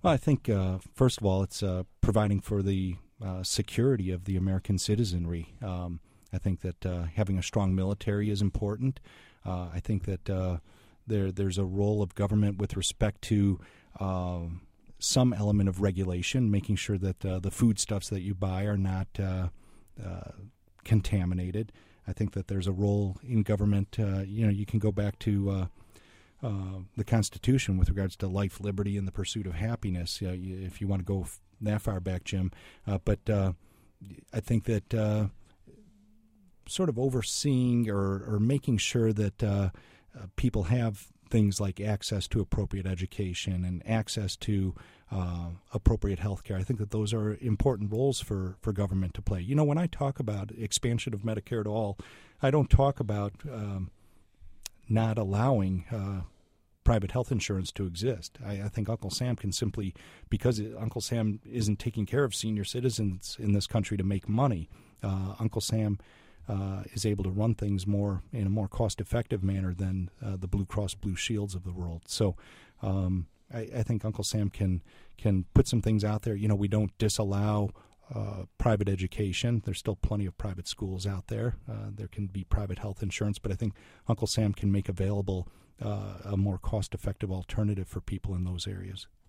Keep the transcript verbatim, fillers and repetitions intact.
Well, I think, uh, first of all, it's uh, providing for the uh, security of the American citizenry. Um, I think that uh, having a strong military is important. Uh, I think that uh, there there's a role of government with respect to uh, some element of regulation, making sure that uh, the foodstuffs that you buy are not uh, uh, contaminated. I think that there's a role in government. Uh, you know, you can go back to uh, uh, the Constitution with regards to life, liberty, and the pursuit of happiness. Uh, you, if you want to go f- that far back, Jim. Uh, but uh, I think that uh, sort of overseeing or, or making sure that uh, uh, people have things like access to appropriate education and access to uh, appropriate health care. I think that those are important roles for, for government to play. You know, when I talk about expansion of Medicare to all, I don't talk about um, not allowing uh, private health insurance to exist. I, I think Uncle Sam can simply, because it, Uncle Sam isn't taking care of senior citizens in this country to make money, uh, Uncle Sam Uh, is able to run things more in a more cost-effective manner than uh, the Blue Cross Blue Shields of the world. So um, I, I think Uncle Sam can can put some things out there. You know, we don't disallow uh, private education. There's still plenty of private schools out there. Uh, there can be private health insurance, but I think Uncle Sam can make available uh, a more cost-effective alternative for people in those areas.